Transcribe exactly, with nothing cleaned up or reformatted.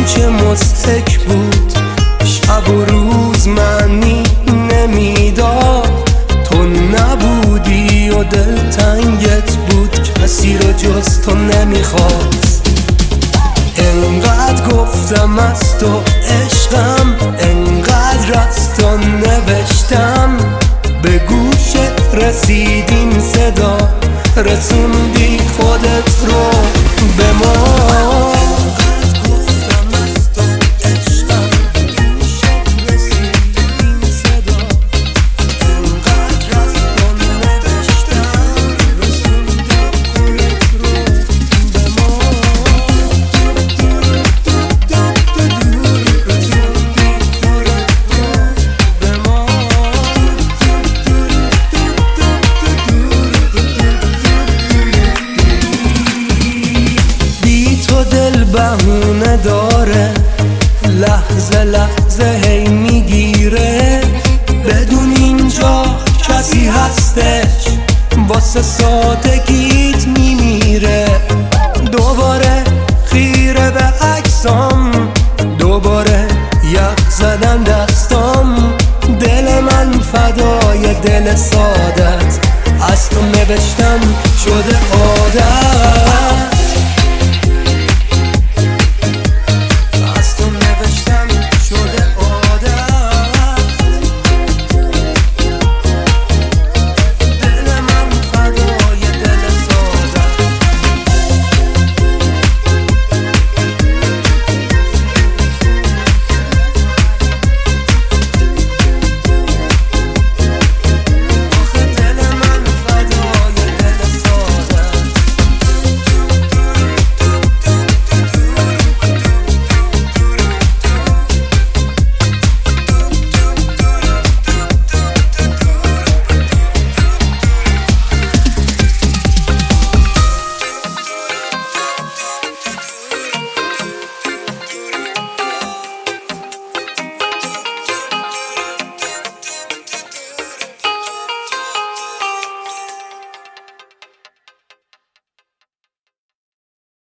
چه مضحک بود، شب و روز معنی نمیداد. تو نبودی و دل تنگت بود، کسی رو جز تو نمیخواست. انقدر گفتم از تو عشقم، انقدر از تو نوشتم، به گوشت رسید این صدا، رسوندی خودت رو به ما. دل بهونه داره، لحظه لحظه هی میگیره، بدون اینجا کسی هستش، واسه سادگیت میمیره. دوباره خیره به عکسام، دوباره یخ زدن دستام، دل من فدای دل سادت، از تو نوشتم